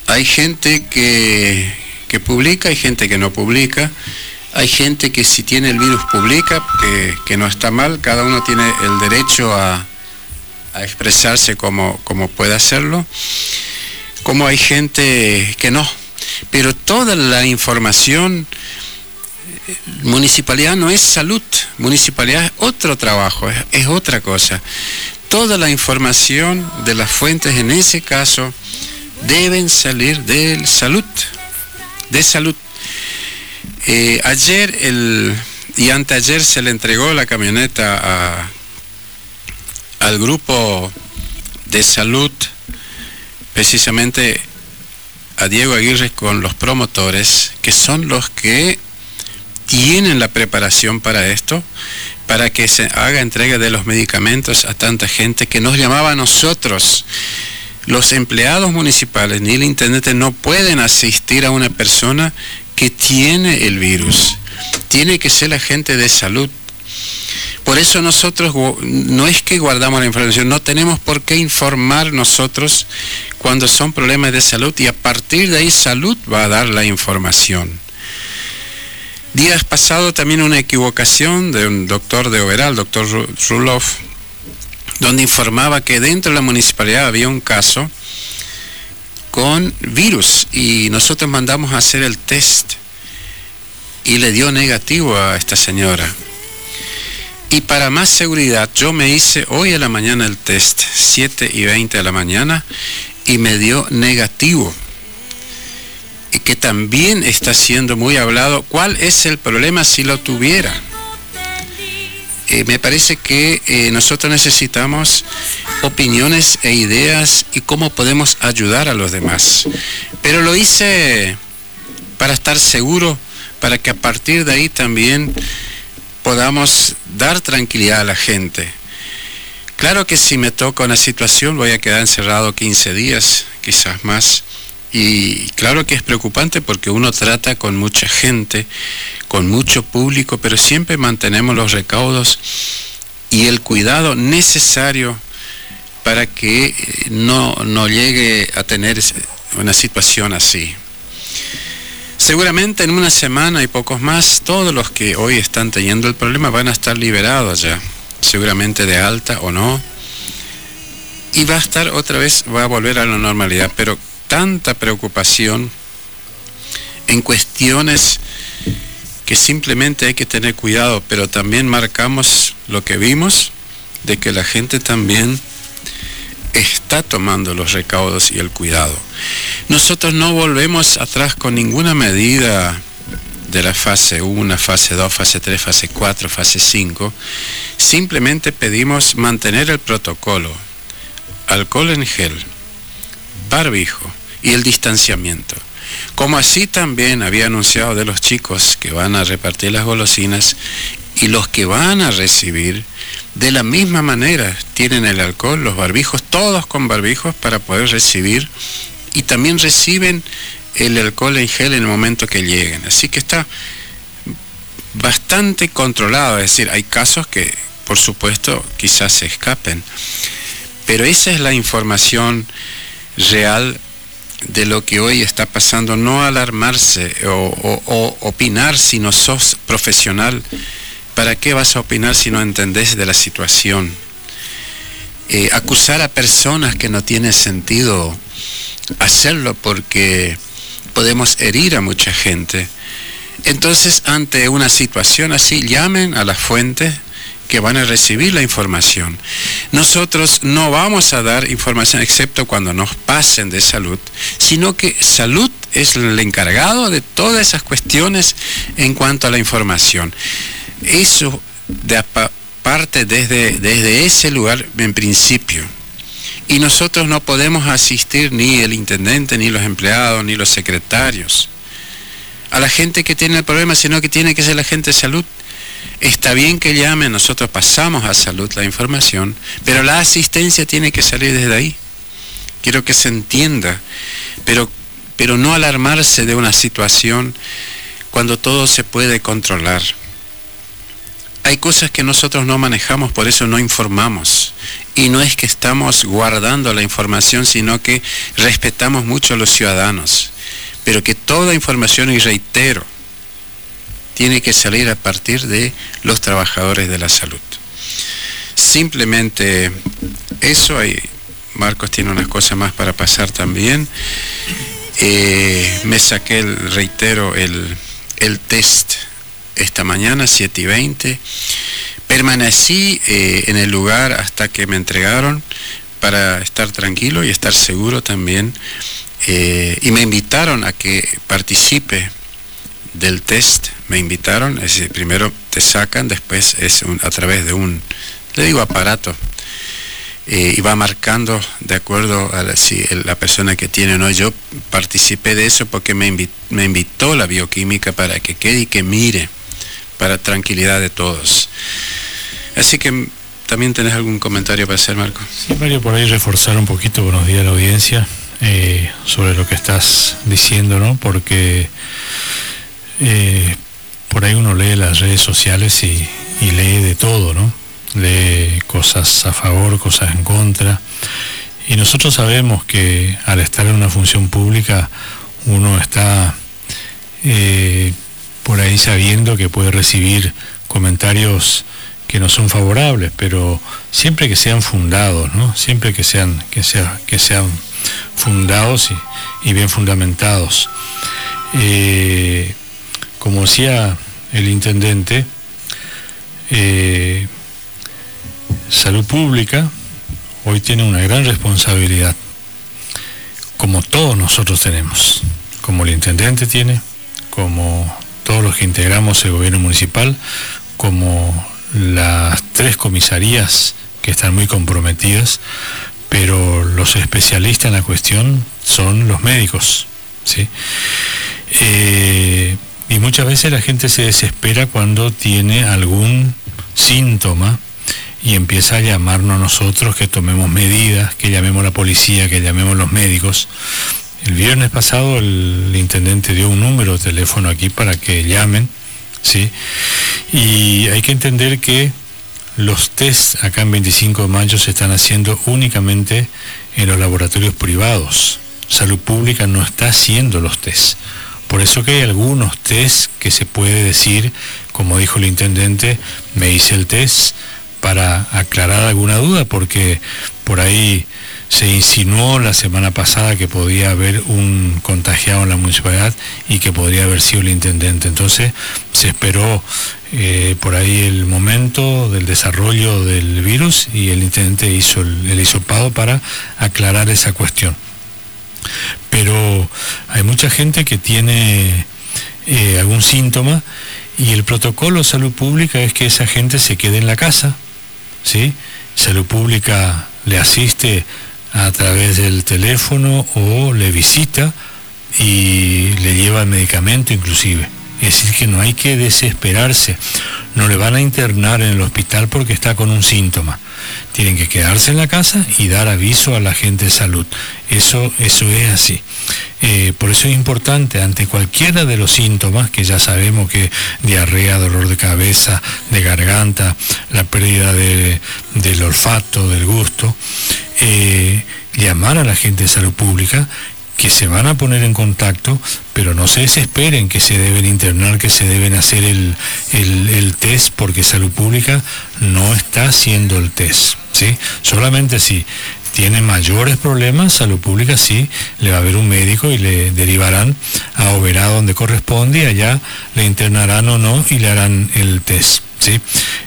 Hay gente que publica, hay gente que no publica, hay gente que si tiene el virus publica, que no está mal, cada uno tiene el derecho a expresarse como puede hacerlo, como hay gente que no. Pero toda la información, municipalidad no es salud, municipalidad es otro trabajo, es otra cosa. Toda la información de las fuentes en ese caso deben salir de salud, Ayer y anteayer se le entregó la camioneta al grupo de salud, precisamente a Diego Aguirre con los promotores, que son los que tienen la preparación para esto, para que se haga entrega de los medicamentos a tanta gente que nos llamaba a nosotros. Los empleados municipales ni el intendente no pueden asistir a una persona que tiene el virus. Tiene que ser la gente de salud. Por eso nosotros no es que guardamos la información, no tenemos por qué informar nosotros cuando son problemas de salud, y a partir de ahí salud va a dar la información. Días pasados también una equivocación de un doctor de Oberal, doctor Ruloff, donde informaba que dentro de la municipalidad había un caso con virus y nosotros mandamos a hacer el test y le dio negativo a esta señora. Y para más seguridad, yo me hice hoy a la mañana el test, 7:20 de la mañana, y me dio negativo. Y que también está siendo muy hablado. ¿Cuál es el problema si lo tuviera? Me parece que nosotros necesitamos opiniones e ideas y cómo podemos ayudar a los demás. Pero lo hice para estar seguro, para que a partir de ahí también podamos dar tranquilidad a la gente. Claro que si me toca una situación voy a quedar encerrado 15 días, quizás más. Y claro que es preocupante porque uno trata con mucha gente, con mucho público, pero siempre mantenemos los recaudos y el cuidado necesario para que no llegue a tener una situación así. Seguramente en una semana y pocos más, todos los que hoy están teniendo el problema van a estar liberados ya, seguramente de alta o no, y va a estar otra vez, va a volver a la normalidad, pero tanta preocupación en cuestiones que simplemente hay que tener cuidado, pero también marcamos lo que vimos, de que la gente también está tomando los recaudos y el cuidado. Nosotros no volvemos atrás con ninguna medida de la fase 1, fase 2, fase 3, fase 4, fase 5. Simplemente pedimos mantener el protocolo, alcohol en gel, barbijo y el distanciamiento. Como así también había anunciado de los chicos que van a repartir las golosinas y los que van a recibir, de la misma manera tienen el alcohol, los barbijos, todos con barbijos para poder recibir, y también reciben el alcohol en gel en el momento que lleguen. Así que está bastante controlado, es decir, hay casos que por supuesto quizás se escapen, pero esa es la información real de lo que hoy está pasando. No alarmarse o opinar si no sos profesional. ¿Para qué vas a opinar si no entendés de la situación? Acusar a personas que no tiene sentido hacerlo porque podemos herir a mucha gente. Entonces, ante una situación así, llamen a las fuentes que van a recibir la información. Nosotros no vamos a dar información excepto cuando nos pasen de salud, sino que salud es el encargado de todas esas cuestiones en cuanto a la información. Eso de parte desde ese lugar en principio. Y nosotros no podemos asistir ni el intendente, ni los empleados, ni los secretarios a la gente que tiene el problema, sino que tiene que ser la gente de salud. Está bien que llamen, nosotros pasamos a salud la información, pero la asistencia tiene que salir desde ahí. Quiero que se entienda, pero no alarmarse de una situación cuando todo se puede controlar. Hay cosas que nosotros no manejamos, por eso no informamos. Y no es que estamos guardando la información, sino que respetamos mucho a los ciudadanos. Pero que toda información, y reitero, tiene que salir a partir de los trabajadores de la salud. Simplemente eso. Marcos tiene unas cosas más para pasar también. Me saqué, reitero, el test esta mañana, 7:20. Permanecí en el lugar hasta que me entregaron para estar tranquilo y estar seguro también. Y me invitaron a que participe del test. Me invitaron, es decir, primero te sacan, después es a través de un, le digo, aparato, y va marcando de acuerdo a si la persona que tiene o no. Yo participé de eso porque me invitó la bioquímica para que quede y que mire, para tranquilidad de todos. Así que también tenés algún comentario para hacer, Marco. Sí, Mario, por ahí reforzar un poquito, buenos días a la audiencia, sobre lo que estás diciendo, ¿no? Porque por ahí uno lee las redes sociales y lee de todo, ¿no? Lee cosas a favor, cosas en contra, y nosotros sabemos que al estar en una función pública uno está por ahí sabiendo que puede recibir comentarios que no son favorables, pero siempre que sean fundados, ¿no? Siempre que sean fundados y bien fundamentados. Como decía el intendente, Salud Pública hoy tiene una gran responsabilidad, como todos nosotros tenemos, como el intendente tiene, como todos los que integramos el gobierno municipal, como las 3 comisarías que están muy comprometidas, pero los especialistas en la cuestión son los médicos, ¿sí? Y muchas veces la gente se desespera cuando tiene algún síntoma y empieza a llamarnos a nosotros que tomemos medidas, que llamemos a la policía, que llamemos a los médicos. El viernes pasado el intendente dio un número de teléfono aquí para que llamen, ¿sí? Y hay que entender que los test acá en 25 de mayo se están haciendo únicamente en los laboratorios privados. Salud Pública no está haciendo los test. Por eso que hay algunos test que se puede decir, como dijo el intendente, me hice el test para aclarar alguna duda, porque por ahí se insinuó la semana pasada que podía haber un contagiado en la municipalidad y que podría haber sido el intendente. Entonces se esperó por ahí el momento del desarrollo del virus y el intendente hizo el hisopado para aclarar esa cuestión. Pero hay mucha gente que tiene algún síntoma y el protocolo de Salud Pública es que esa gente se quede en la casa, ¿sí? Salud Pública le asiste a través del teléfono o le visita y le lleva el medicamento inclusive. Es decir, que no hay que desesperarse, no le van a internar en el hospital porque está con un síntoma. Tienen que quedarse en la casa y dar aviso a la gente de salud. Eso es así. Por eso es importante, ante cualquiera de los síntomas, que ya sabemos que diarrea, dolor de cabeza, de garganta, la pérdida del olfato, del gusto, llamar a la gente de Salud Pública, que se van a poner en contacto, pero no se desesperen que se deben internar, que se deben hacer el test, porque Salud Pública no está haciendo el test, ¿sí? Solamente si tiene mayores problemas, Salud Pública sí le va a ver un médico y le derivarán a Oberá donde corresponde, y allá le internarán o no y le harán el test, ¿sí?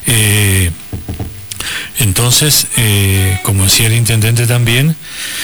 Entonces, como decía el intendente también,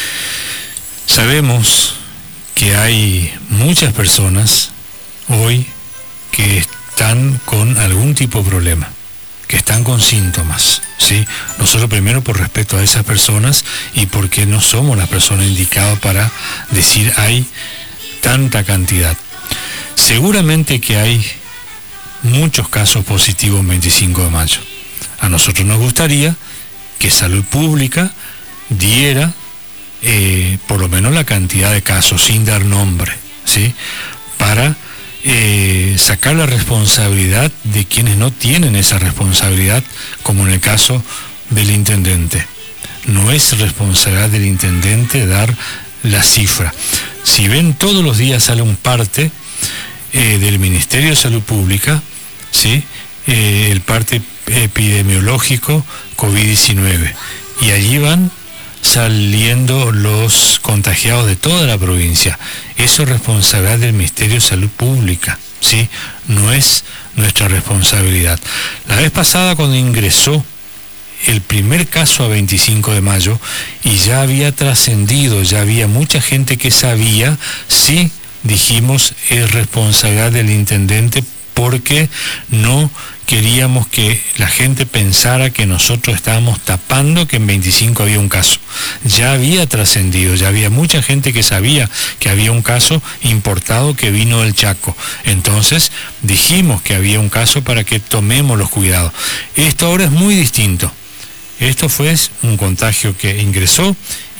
sabemos que hay muchas personas hoy que están con algún tipo de problema, que están con síntomas, ¿sí? Nosotros primero por respeto a esas personas y porque no somos las personas indicadas para decir hay tanta cantidad. Seguramente que hay muchos casos positivos en 25 de mayo. A nosotros nos gustaría que Salud Pública diera por lo menos la cantidad de casos, sin dar nombre, ¿sí? Para sacar la responsabilidad de quienes no tienen esa responsabilidad, como en el caso del intendente. no es responsabilidad del intendente dar la cifra. Si ven, todos los días sale un parte del Ministerio de Salud Pública, ¿sí? El parte epidemiológico COVID-19, y allí van saliendo los contagiados de toda la provincia. Eso es responsabilidad del Ministerio de Salud Pública, ¿sí? No es nuestra responsabilidad. La vez pasada, cuando ingresó el primer caso a 25 de mayo y ya había trascendido, ya había mucha gente que sabía, sí dijimos, es responsabilidad del intendente, porque no queríamos que la gente pensara que nosotros estábamos tapando que en 25 había un caso. Ya había trascendido, ya había mucha gente que sabía que había un caso importado que vino del Chaco. Entonces dijimos que había un caso para que tomemos los cuidados. Esto ahora es muy distinto. Esto fue un contagio que ingresó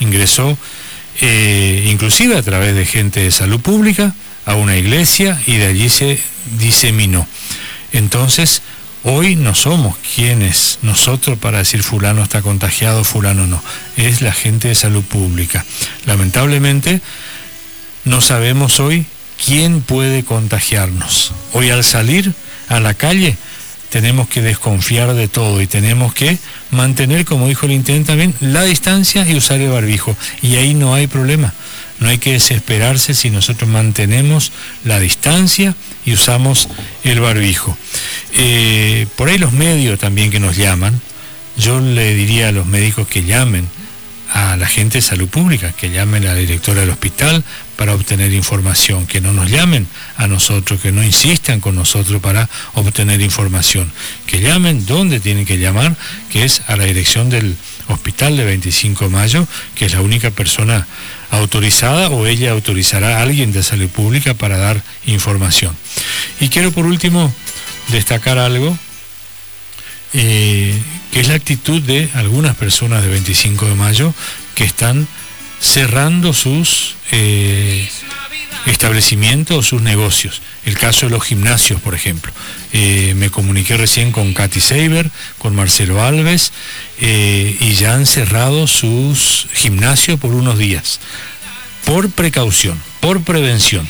inclusive a través de gente de salud pública a una iglesia, y de allí se diseminó. Entonces, hoy no somos quienes nosotros para decir fulano está contagiado, fulano no. Es la gente de salud pública. Lamentablemente, no sabemos hoy quién puede contagiarnos. Hoy, al salir a la calle, tenemos que desconfiar de todo y tenemos que mantener, como dijo el intendente también, la distancia y usar el barbijo. Y ahí no hay problema. No hay que desesperarse si nosotros mantenemos la distancia y usamos el barbijo. Por ahí los medios también que nos llaman, yo le diría a los médicos que llamen a la gente de salud pública, que llamen a la directora del hospital para obtener información, que no nos llamen a nosotros, que no insistan con nosotros para obtener información, que llamen donde tienen que llamar, que es a la dirección del hospital de 25 de mayo, que es la única persona autorizada, o ella autorizará a alguien de salud pública para dar información. Y quiero por último destacar algo, que es la actitud de algunas personas de 25 de mayo que están cerrando sus establecimientos, sus negocios. El caso de los gimnasios, por ejemplo. Me comuniqué recién con Katy Seiber, con Marcelo Alves, y ya han cerrado sus gimnasios por unos días, por precaución, por prevención.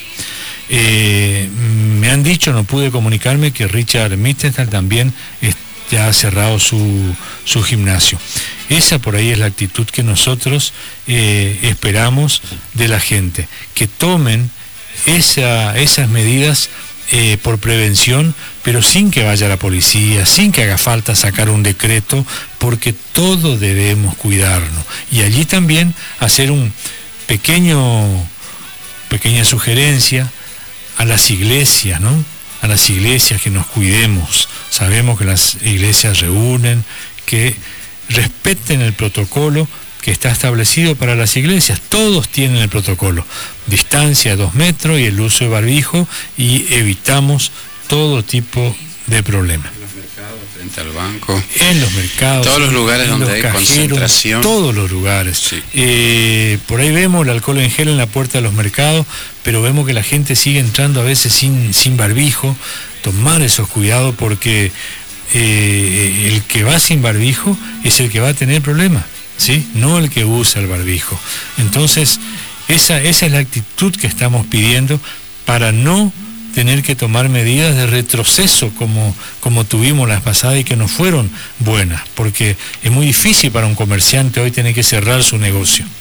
Me han dicho, no pude comunicarme, que Richard Mittenthal también ya ha cerrado su gimnasio. Esa por ahí es la actitud que nosotros esperamos de la gente, que tomen esas medidas por prevención, pero sin que vaya la policía, sin que haga falta sacar un decreto, porque todos debemos cuidarnos. Y allí también hacer un pequeña sugerencia a las iglesias, ¿no? A las iglesias, que nos cuidemos. Sabemos que las iglesias reúnen, que respeten el protocolo que está establecido para las iglesias. Todos tienen el protocolo: distancia 2 metros y el uso de barbijo, y evitamos todo tipo de problemas. En los mercados, frente al banco. En los mercados. Todos los lugares donde hay cajeros, concentración. Todos los lugares. Sí. Por ahí vemos el alcohol en gel en la puerta de los mercados, pero vemos que la gente sigue entrando a veces sin barbijo. Tomar esos cuidados, porque el que va sin barbijo es el que va a tener problemas, ¿sí? No el que usa el barbijo. Entonces, esa es la actitud que estamos pidiendo para no tener que tomar medidas de retroceso como tuvimos las pasadas y que no fueron buenas, porque es muy difícil para un comerciante hoy tener que cerrar su negocio.